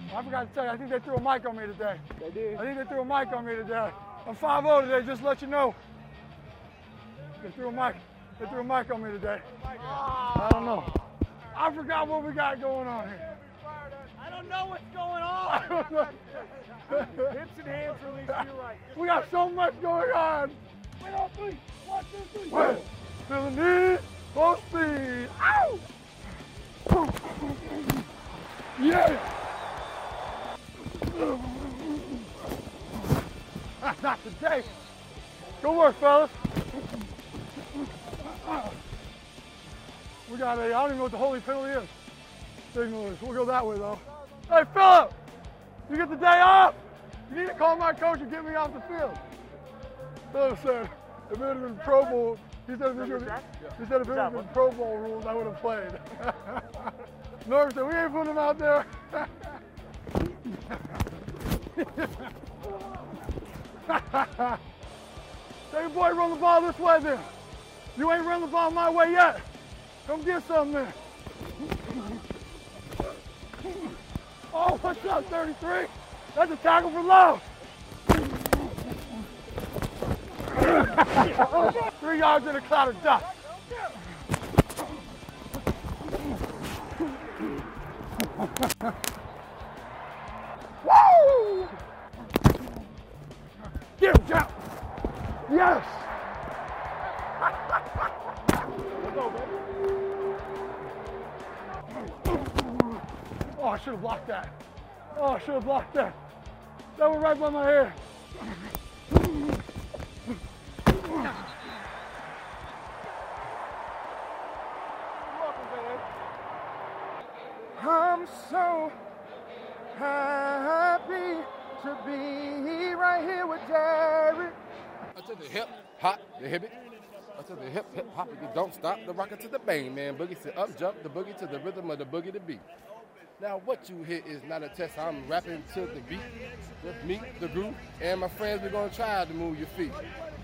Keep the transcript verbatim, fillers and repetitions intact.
I forgot to tell you, I think they threw a mic on me today. They did? I think they threw a mic on me today. I'm five oh today, just to let you know. They threw a mic. They threw a mic on me today. I don't know. I forgot what we got going on here. I don't know what's going on. Hips and hands release to your right. We got so much going on. Wait on three. One, two, three. Wait. Feel the need for speed. Ow! Yeah! That's not today. Good work, fellas. We got a, I don't even know what the holy penalty is. Signal is. We'll go that way, though. Hey, Philip! You get the day off? You need to call my coach and get me off the field. Philip said, if it had been Pro Bowl, he said if it had been, he said if it had been Pro Bowl rules, I would have played. Norm said, we ain't putting him out there. Say, your boy, run the ball this way then. You ain't run the ball my way yet. Come get something then. Oh, what's up, thirty-three? That's a tackle for love. Three yards in a cloud of dust. Woo! Get him, Jack. Yes. Let's go, baby. Oh, I should have blocked that. Oh, I should have blocked that. That went right by my head. I'm so happy to be right here with Jared. I to the hip, hop, the hip it. I to the hip, hip, hop, it, don't stop. The rocket to the bang, man. Boogie to up, jump, the boogie to the rhythm of the boogie to beat. Now, what you hear is not a test. I'm rapping to the beat. Just me, the group, and my friends, we're going to try to move your feet.